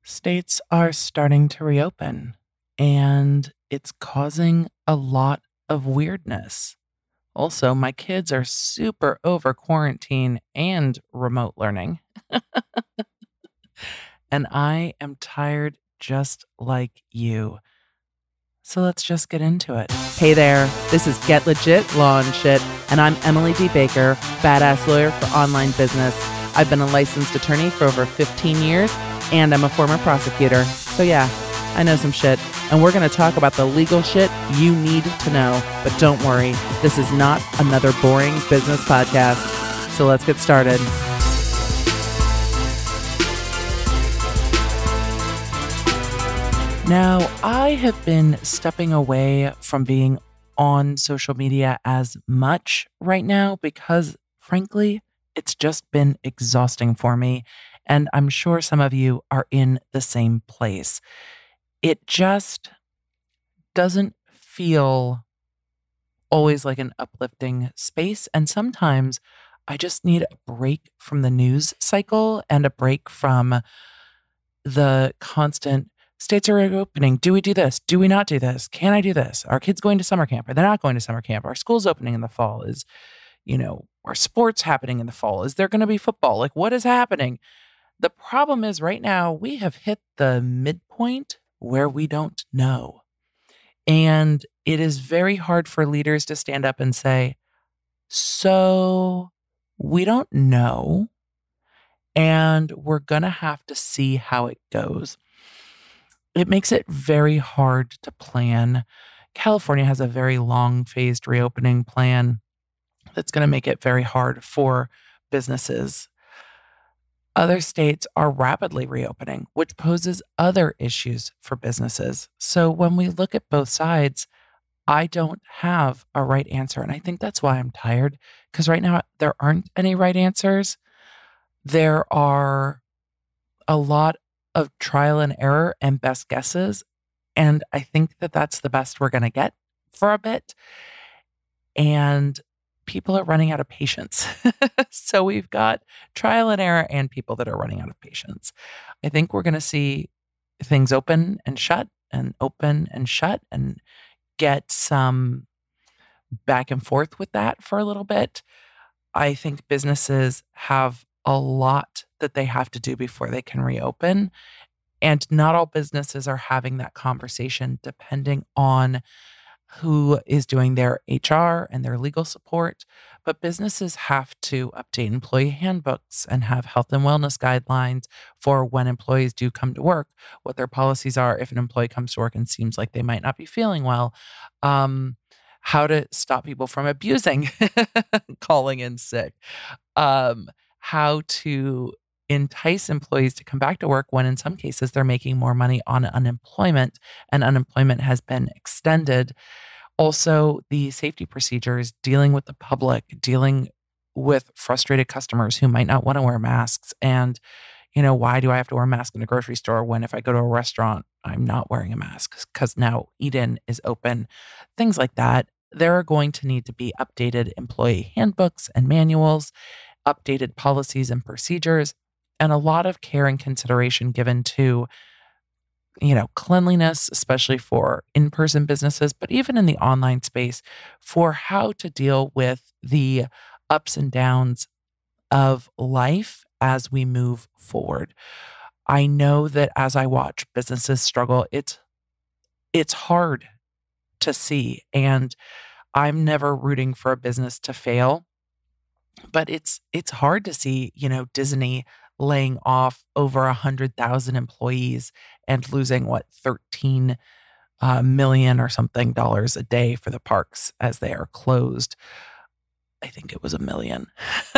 States are starting to reopen, and it's causing a lot of weirdness. Also, my kids are super over quarantine and remote learning, and I am tired just like you. So let's just get into it. Hey there, this is Get Legit Law and Shit, and I'm Emily D. Baker, badass lawyer for online business. I've been a licensed attorney for over 15 years, and I'm a former prosecutor. So yeah, I know some shit, and we're going to talk about the legal shit you need to know. But don't worry, this is not another boring business podcast. So let's get started. Now, I have been stepping away from being on social media as much right now because, frankly, it's just been exhausting for me. And I'm sure some of you are in the same place. It just doesn't feel always like an uplifting space. And sometimes I just need a break from the news cycle and a break from the constant states are reopening. Do we do this? Do we not do this? Can I do this? Are kids going to summer camp? Are they not going to summer camp? Are schools opening in the fall? Are sports happening in the fall? Is there going to be football? Like, what is happening? The problem is right now we have hit the midpoint where we don't know. And it is very hard for leaders to stand up and say, so we don't know, and we're going to have to see how it goes. It makes it very hard to plan. California has a very long phased reopening plan that's going to make it very hard for businesses. Other states are rapidly reopening, which poses other issues for businesses. So when we look at both sides, I don't have a right answer. And I think that's why I'm tired, because right now there aren't any right answers. There are a lot of trial and error and best guesses. And I think that that's the best we're going to get for a bit. And people are running out of patience. So we've got trial and error and people that are running out of patience. I think we're going to see things open and shut and open and shut and get some back and forth with that for a little bit. I think businesses have a lot that they have to do before they can reopen. And not all businesses are having that conversation depending on who is doing their HR and their legal support. But businesses have to update employee handbooks and have health and wellness guidelines for when employees do come to work, what their policies are if an employee comes to work and seems like they might not be feeling well, how to stop people from abusing calling in sick, how to entice employees to come back to work when in some cases they're making more money on unemployment and unemployment has been extended. Also, the safety procedures, dealing with the public, dealing with frustrated customers who might not want to wear masks. And, why do I have to wear a mask in a grocery store when if I go to a restaurant, I'm not wearing a mask because now Eat-In is open? Things like that. There are going to need to be updated employee handbooks and manuals, updated policies and procedures, and a lot of care and consideration given to, cleanliness, especially for in-person businesses, but even in the online space for how to deal with the ups and downs of life as we move forward. I know that as I watch businesses struggle, it's hard to see, and I'm never rooting for a business to fail, but it's hard to see, Disney laying off over 100,000 employees and losing 13 million or something dollars a day for the parks as they are closed. I think it was a million.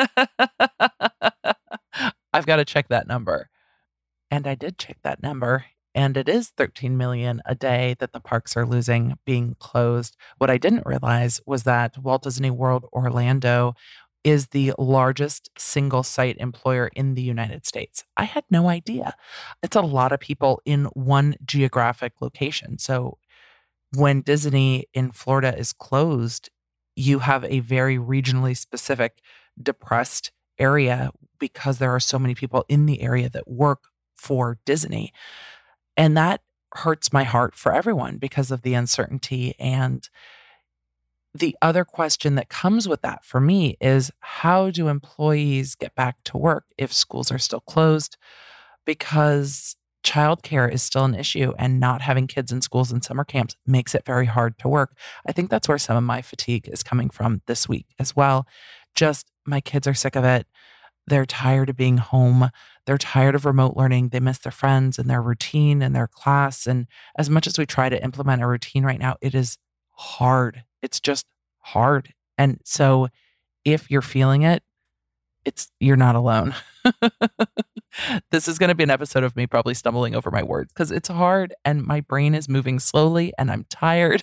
I've got to check that number. And I did check that number. And it is 13 million a day that the parks are losing being closed. What I didn't realize was that Walt Disney World Orlando is the largest single site employer in the United States. I had no idea. It's a lot of people in one geographic location. So when Disney in Florida is closed, you have a very regionally specific depressed area because there are so many people in the area that work for Disney. And that hurts my heart for everyone because of the uncertainty. And the other question that comes with that for me is, how do employees get back to work if schools are still closed? Because childcare is still an issue, and not having kids in schools and summer camps makes it very hard to work. I think that's where some of my fatigue is coming from this week as well. Just my kids are sick of it. They're tired of being home. They're tired of remote learning. They miss their friends and their routine and their class. And as much as we try to implement a routine right now, it is hard. It's just hard. And so if you're feeling it, you're not alone. This is going to be an episode of me probably stumbling over my words because it's hard and my brain is moving slowly and I'm tired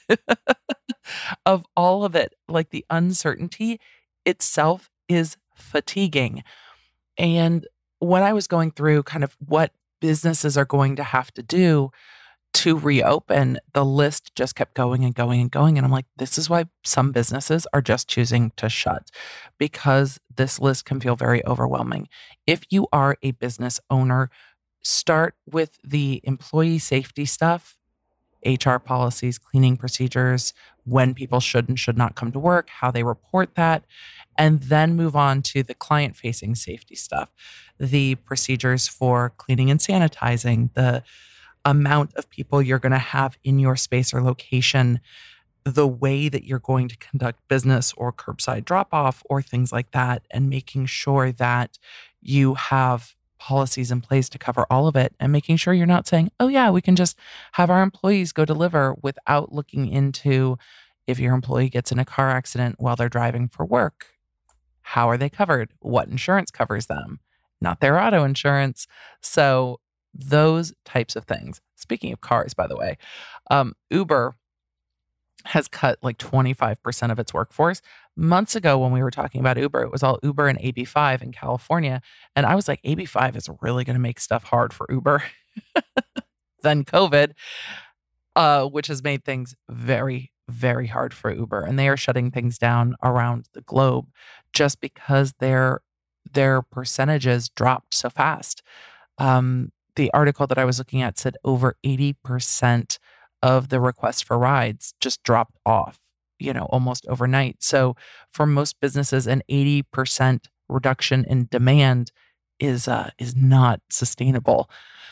of all of it. Like, the uncertainty itself is fatiguing. And when I was going through kind of what businesses are going to have to do to reopen, the list just kept going and going and going. And I'm like, this is why some businesses are just choosing to shut, because this list can feel very overwhelming. If you are a business owner, start with the employee safety stuff, HR policies, cleaning procedures, when people should and should not come to work, how they report that, and then move on to the client-facing safety stuff, the procedures for cleaning and sanitizing, the amount of people you're going to have in your space or location, the way that you're going to conduct business or curbside drop off or things like that, and making sure that you have policies in place to cover all of it, and making sure you're not saying, oh yeah, we can just have our employees go deliver, without looking into, if your employee gets in a car accident while they're driving for work, how are they covered? What insurance covers them? Not their auto insurance. So those types of things. Speaking of cars, by the way, Uber has cut like 25% of its workforce. Months ago, when we were talking about Uber, it was all Uber and AB5 in California. And I was like, AB5 is really going to make stuff hard for Uber. Then COVID, which has made things very, very hard for Uber. And they are shutting things down around the globe just because their percentages dropped so fast. The article that I was looking at said over 80% of the requests for rides just dropped off, almost overnight. So for most businesses, an 80% reduction in demand is not sustainable.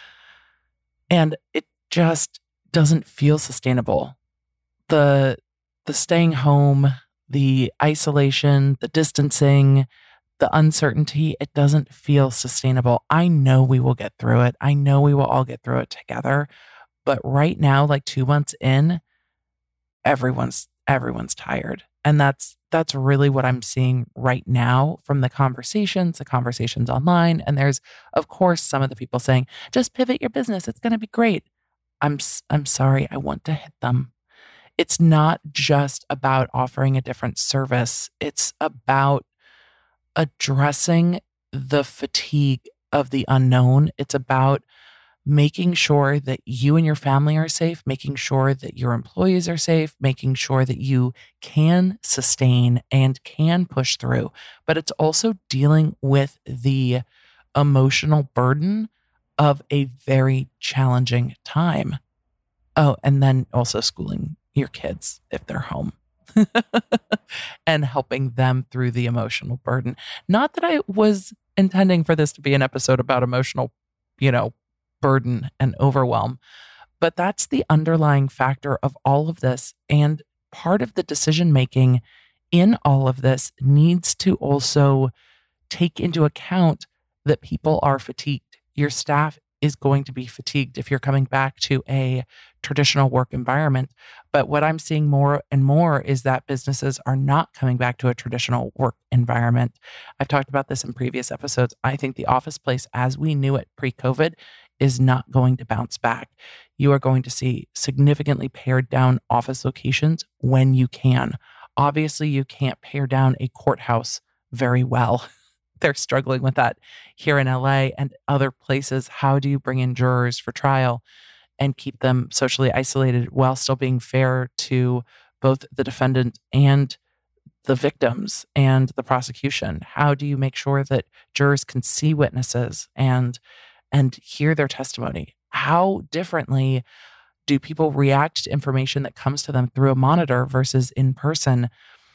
And it just doesn't feel sustainable. The staying home, the isolation, the distancing, the uncertainty, it doesn't feel sustainable. I know we will get through it. I know we will all get through it together. But right now, like 2 months in, everyone's tired. And that's really what I'm seeing right now from the conversations online. And there's, of course, some of the people saying, just pivot your business. It's going to be great. I'm sorry. I want to hit them. It's not just about offering a different service. It's about addressing the fatigue of the unknown. It's about making sure that you and your family are safe, making sure that your employees are safe, making sure that you can sustain and can push through. But it's also dealing with the emotional burden of a very challenging time. Oh, and then also schooling your kids if they're home. And helping them through the emotional burden. Not that I was intending for this to be an episode about emotional, burden and overwhelm, but that's the underlying factor of all of this. And part of the decision making in all of this needs to also take into account that people are fatigued. Your staff is going to be fatigued if you're coming back to a traditional work environment. But what I'm seeing more and more is that businesses are not coming back to a traditional work environment. I've talked about this in previous episodes. I think the office place as we knew it pre-COVID is not going to bounce back. You are going to see significantly pared down office locations when you can. Obviously, you can't pare down a courthouse very well. They're struggling with that here in LA and other places. How do you bring in jurors for trial and keep them socially isolated while still being fair to both the defendant and the victims and the prosecution? How do you make sure that jurors can see witnesses and and hear their testimony. How differently do people react to information that comes to them through a monitor versus in person?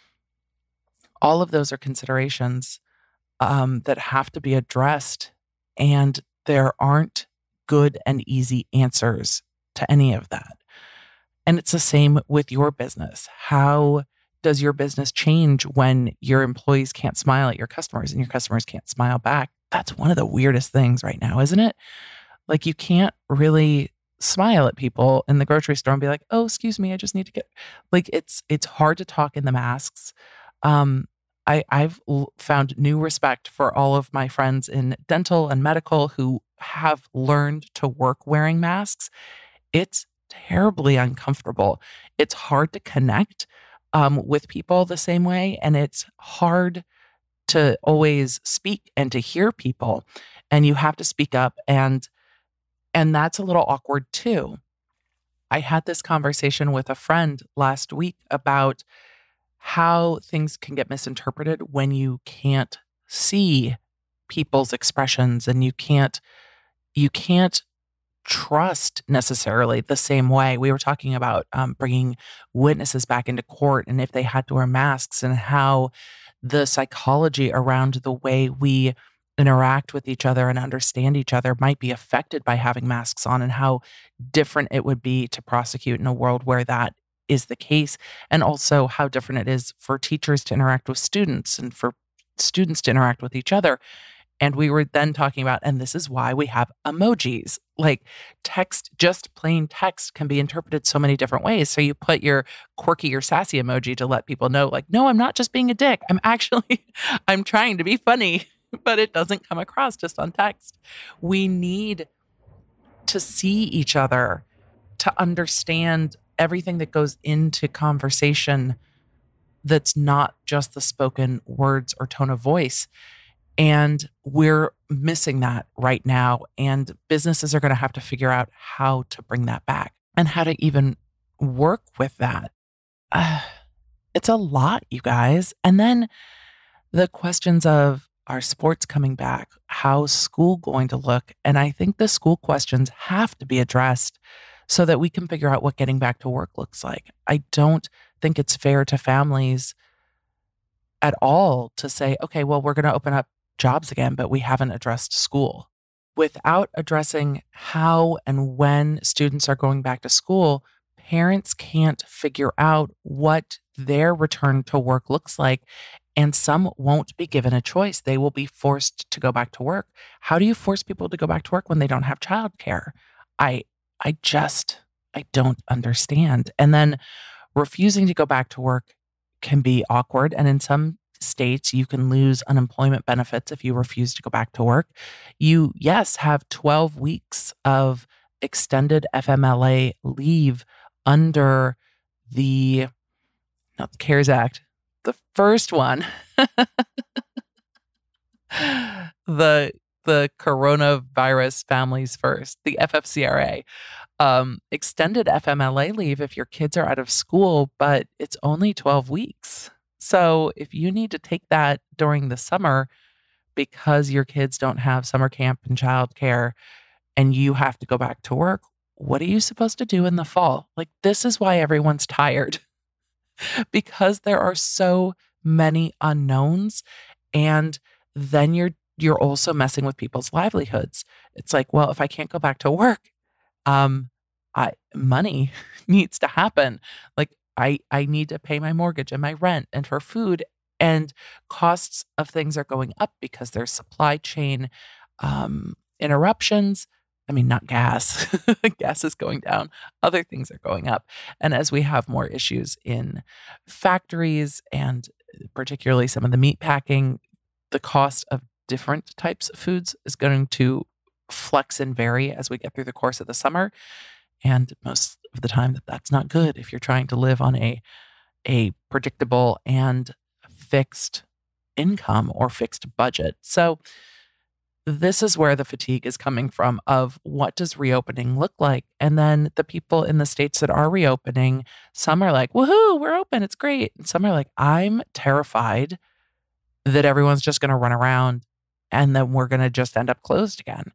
All of those are considerations that have to be addressed. And there aren't good and easy answers to any of that. And it's the same with your business. How does your business change when your employees can't smile at your customers and your customers can't smile back? That's one of the weirdest things right now, isn't it? Like you can't really smile at people in the grocery store and be like, "Oh, excuse me, I just need to get," like it's hard to talk in the masks. Um, I've found new respect for all of my friends in dental and medical who have learned to work wearing masks. It's terribly uncomfortable. It's hard to connect with people the same way, and it's hard to always speak and to hear people. And you have to speak up, and that's a little awkward too. I had this conversation with a friend last week about how things can get misinterpreted when you can't see people's expressions and you can't trust necessarily the same way. We were talking about bringing witnesses back into court and if they had to wear masks and how the psychology around the way we interact with each other and understand each other might be affected by having masks on, and how different it would be to prosecute in a world where that is the case, and also how different it is for teachers to interact with students and for students to interact with each other. And we were then talking about, and this is why we have emojis. Like text, just plain text can be interpreted so many different ways. So you put your quirky or sassy emoji to let people know, like, no, I'm not just being a dick. I'm actually, I'm trying to be funny, but it doesn't come across just on text. We need to see each other to understand everything that goes into conversation that's not just the spoken words or tone of voice. And we're missing that right now. And businesses are going to have to figure out how to bring that back and how to even work with that. It's a lot, you guys. And then the questions of, are sports coming back? How's school going to look? And I think the school questions have to be addressed so that we can figure out what getting back to work looks like. I don't think it's fair to families at all to say, okay, well, we're going to open up jobs again, but we haven't addressed school. Without addressing how and when students are going back to school, parents can't figure out what their return to work looks like. And some won't be given a choice. They will be forced to go back to work. How do you force people to go back to work when they don't have childcare? I I don't understand. And then refusing to go back to work can be awkward. And in some states, you can lose unemployment benefits if you refuse to go back to work. You, yes, have 12 weeks of extended FMLA leave under the, not the CARES Act, the first one, the Coronavirus Families First, the FFCRA, extended FMLA leave if your kids are out of school, but it's only 12 weeks. So if you need to take that during the summer because your kids don't have summer camp and childcare and you have to go back to work, what are you supposed to do in the fall? Like, this is why everyone's tired because there are so many unknowns. And then you're also messing with people's livelihoods. It's like, well, if I can't go back to work, money needs to happen. Like I need to pay my mortgage and my rent and for food, and costs of things are going up because there's supply chain interruptions. I mean, not gas. Gas is going down. Other things are going up. And as we have more issues in factories and particularly some of the meat packing, the cost of different types of foods is going to flex and vary as we get through the course of the summer. And most of the time that's not good if you're trying to live on a predictable and fixed income or fixed budget. So this is where the fatigue is coming from of what does reopening look like? And then the people in the states that are reopening, some are like, woohoo, we're open, it's great. And some are like, I'm terrified that everyone's just going to run around and then we're going to just end up closed again.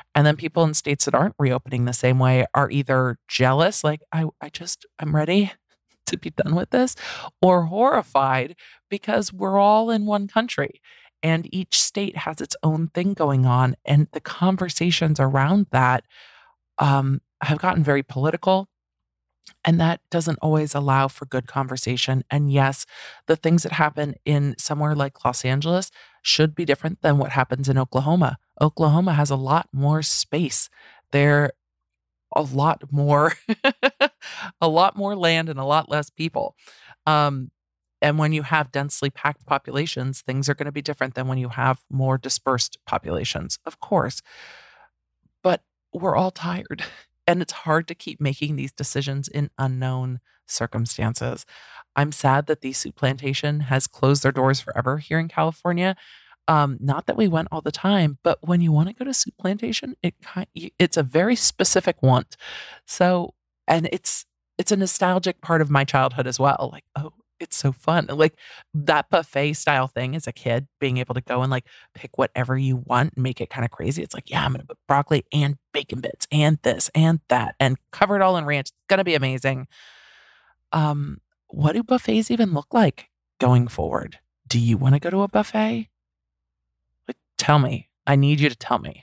And then people in states that aren't reopening the same way are either jealous, like, I'm ready to be done with this, or horrified because we're all in one country and each state has its own thing going on. And the conversations around that have gotten very political. And that doesn't always allow for good conversation. And yes, the things that happen in somewhere like Los Angeles should be different than what happens in Oklahoma. Oklahoma has a lot more space. There a lot more a lot more land and a lot less people. Um, and when you have densely packed populations, things are going to be different than when you have more dispersed populations, of course. But we're all tired. And it's hard to keep making these decisions in unknown circumstances. I'm sad that the soup plantation has closed their doors forever here in California. Not that we went all the time, but when you want to go to soup plantation, it's a very specific want. So, and it's a nostalgic part of my childhood as well. Like, oh, it's so fun. Like that buffet style thing as a kid, being able to go and like pick whatever you want and make it kind of crazy. It's like, yeah, I'm going to put broccoli and bacon bits and this and that and cover it all in ranch. It's going to be amazing. What do buffets even look like going forward? Do you want to go to a buffet? Like, tell me. I need you to tell me.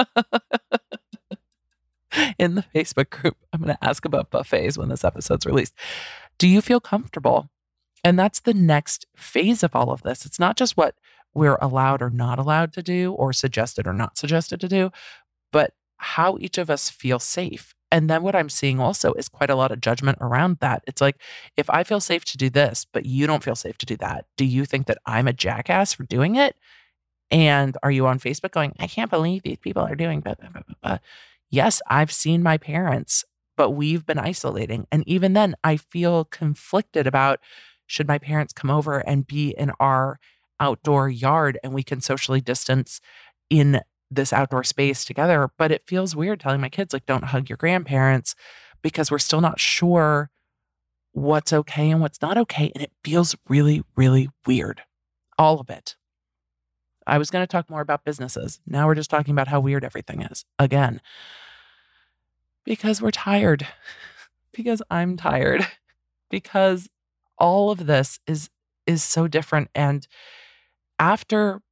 In the Facebook group, I'm going to ask about buffets when this episode's released. Do you feel comfortable? And that's the next phase of all of this. It's not just what we're allowed or not allowed to do or suggested or not suggested to do, but how each of us feel safe. And then what I'm seeing also is quite a lot of judgment around that. It's like, if I feel safe to do this, but you don't feel safe to do that, do you think that I'm a jackass for doing it? And are you on Facebook going, I can't believe these people are doing blah, blah, blah, blah, blah. Yes, I've seen my parents, but we've been isolating. And even then, I feel conflicted about, should my parents come over and be in our outdoor yard and we can socially distance in this outdoor space together? But it feels weird telling my kids, like, don't hug your grandparents, because we're still not sure what's okay and what's not okay. And it feels really, really weird. All of it. I was going to talk more about businesses. Now we're just talking about how weird everything is again. Because we're tired. Because I'm tired. Because all of this is so different. And after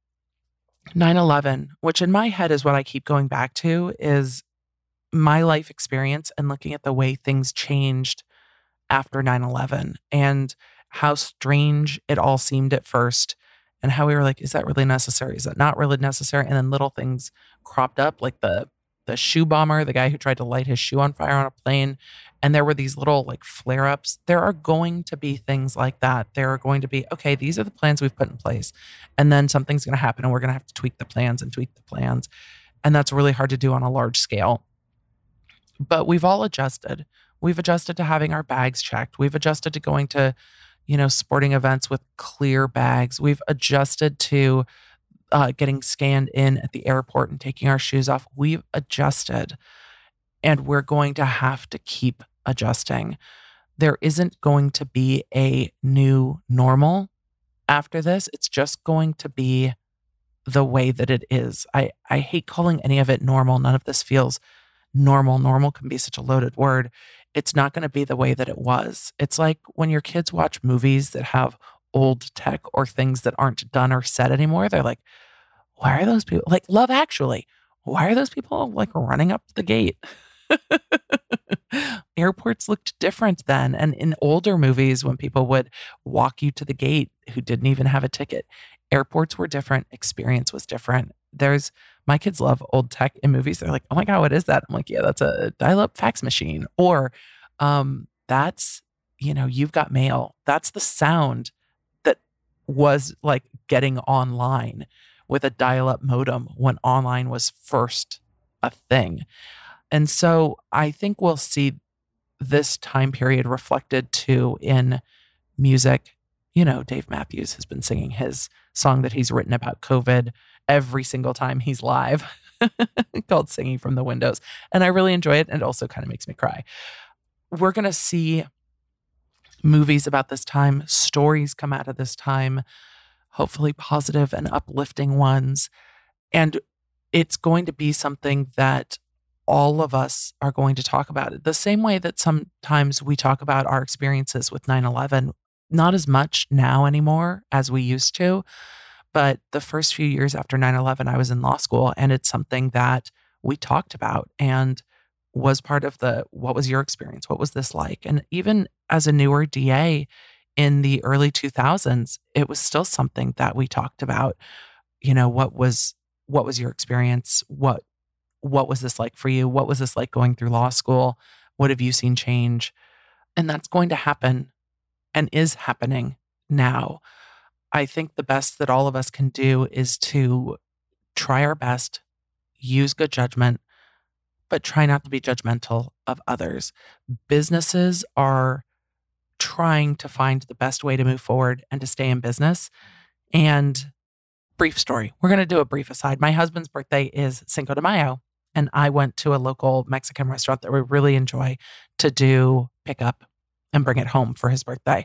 9/11, which in my head is what I keep going back to, is my life experience and looking at the way things changed after 9/11 and how strange it all seemed at first, and how we were like, is that really necessary? Is that not really necessary? And then little things cropped up, like the shoe bomber, the guy who tried to light his shoe on fire on a plane. And there were these little like flare ups. There are going to be things like that. There are going to be, okay, these are the plans we've put in place. And then something's going to happen and we're going to have to tweak the plans and tweak the plans. And that's really hard to do on a large scale. But we've all adjusted. We've adjusted to having our bags checked. We've adjusted to going to, sporting events with clear bags. We've adjusted to getting scanned in at the airport and taking our shoes off. We've adjusted, and we're going to have to keep adjusting. There isn't going to be a new normal after this. It's just going to be the way that it is. I hate calling any of it normal. None of this feels normal. Normal can be such a loaded word. It's not going to be the way that it was. It's like when your kids watch movies that have old tech or things that aren't done or said anymore. They're like, why are those people, like Love Actually, why are those people like running up the gate? Airports looked different then. And in older movies, when people would walk you to the gate who didn't even have a ticket, airports were different. Experience was different. My kids love old tech in movies. They're like, oh my God, what is that? I'm like, yeah, that's a dial-up fax machine. Or that's, you've got mail. That's the sound that was like getting online with a dial-up modem when online was first a thing. And so I think we'll see this time period reflected too in music. Dave Matthews has been singing his song that he's written about COVID every single time he's live called Singing from the Windows. And I really enjoy it. And it also kind of makes me cry. We're going to see movies about this time, stories come out of this time, hopefully positive and uplifting ones. And it's going to be something that all of us are going to talk about it. The same way that sometimes we talk about our experiences with 9/11, not as much now anymore as we used to. But the first few years after 9/11, I was in law school, and it's something that we talked about and was part of what was your experience? What was this like? And even as a newer DA in the early 2000s, it was still something that we talked about. What was your experience? What was this like for you? What was this like going through law school? What have you seen change? And that's going to happen and is happening now. I think the best that all of us can do is to try our best, use good judgment, but try not to be judgmental of others. Businesses are trying to find the best way to move forward and to stay in business. And brief story, we're going to do a brief aside. My husband's birthday is Cinco de Mayo, and I went to a local Mexican restaurant that we really enjoy to do pickup and bring it home for his birthday.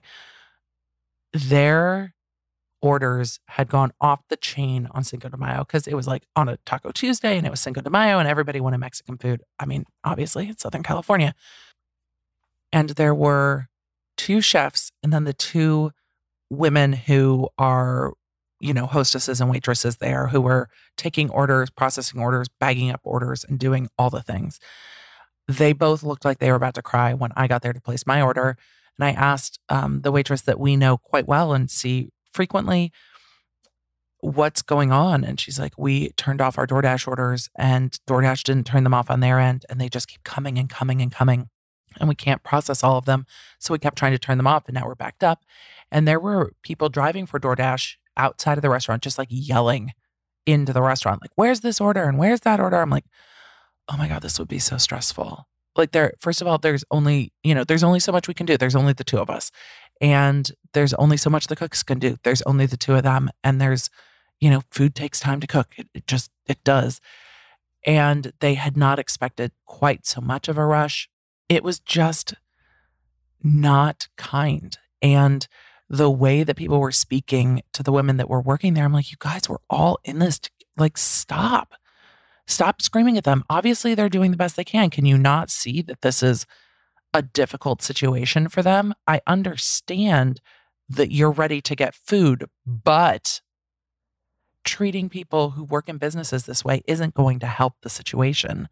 Their orders had gone off the chain on Cinco de Mayo because it was like on a Taco Tuesday and it was Cinco de Mayo and everybody wanted Mexican food. I mean, obviously it's Southern California. And there were 2 chefs and then the 2 women who are, hostesses and waitresses there who were taking orders, processing orders, bagging up orders, and doing all the things. They both looked like they were about to cry when I got there to place my order. And I asked the waitress that we know quite well and see frequently, what's going on? And she's like, we turned off our DoorDash orders and DoorDash didn't turn them off on their end. And they just keep coming and coming and coming. And we can't process all of them. So we kept trying to turn them off and now we're backed up. And there were people driving for DoorDash outside of the restaurant, just like yelling into the restaurant, like, where's this order? And where's that order? I'm like, oh my God, this would be so stressful. Like first of all, there's only so much we can do. There's only the 2 of us. And there's only so much the cooks can do. There's only the 2 of them. And there's, food takes time to cook. It does. And they had not expected quite so much of a rush. It was just not kind. And the way that people were speaking to the women that were working there, I'm like, you guys were all in this. Like, stop screaming at them. Obviously, they're doing the best they can. Can you not see that this is a difficult situation for them? I understand that you're ready to get food, but treating people who work in businesses this way isn't going to help the situation.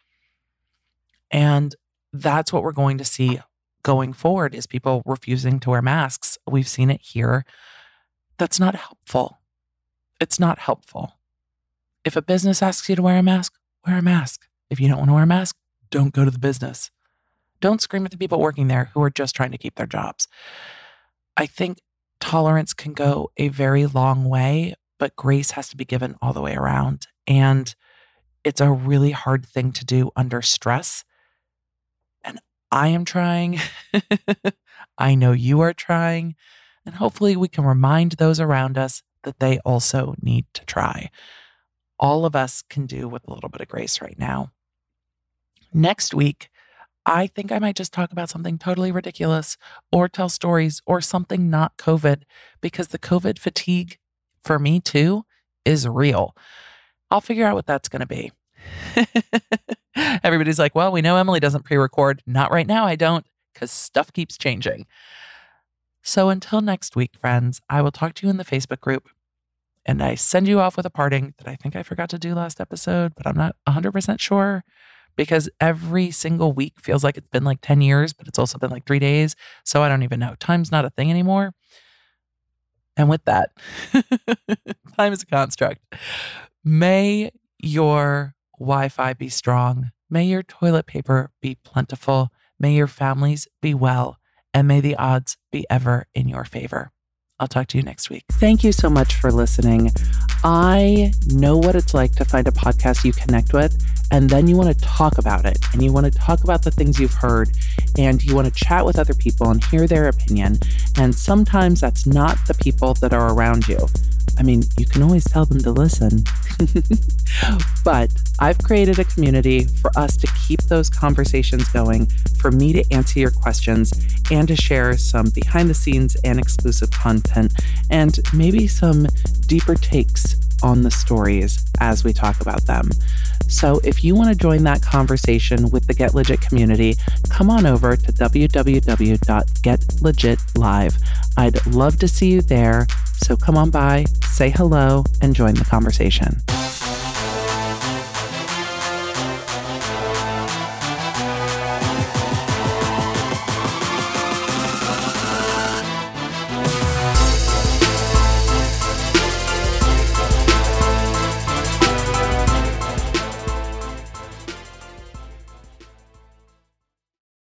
And that's what we're going to see going forward is people refusing to wear masks. We've seen it here. That's not helpful. It's not helpful. If a business asks you to wear a mask, wear a mask. If you don't want to wear a mask, don't go to the business. Don't scream at the people working there who are just trying to keep their jobs. I think tolerance can go a very long way, but grace has to be given all the way around. And it's a really hard thing to do under stress. And I am trying. I know you are trying. And hopefully we can remind those around us that they also need to try. All of us can do with a little bit of grace right now. Next week, I think I might just talk about something totally ridiculous or tell stories or something not COVID, because the COVID fatigue for me too is real. I'll figure out what that's going to be. Everybody's like, well, we know Emily doesn't pre-record. Not right now, I don't, because stuff keeps changing. So until next week, friends, I will talk to you in the Facebook group. And I send you off with a parting that I think I forgot to do last episode, but I'm not 100% sure, because every single week feels like it's been like 10 years, but it's also been like 3 days. So I don't even know. Time's not a thing anymore. And with that, time is a construct. May your Wi-Fi be strong. May your toilet paper be plentiful. May your families be well. And may the odds be ever in your favor. I'll talk to you next week. Thank you so much for listening. I know what it's like to find a podcast you connect with, and then you want to talk about it, and you want to talk about the things you've heard, and you want to chat with other people and hear their opinion. And sometimes that's not the people that are around you. I mean, you can always tell them to listen. But I've created a community for us to keep those conversations going, for me to answer your questions, and to share some behind the scenes and exclusive content, and maybe some deeper takes on the stories as we talk about them. So if you want to join that conversation with the Get Legit community, come on over to www.getlegitlive. I'd love to see you there. So come on by, say hello, and join the conversation.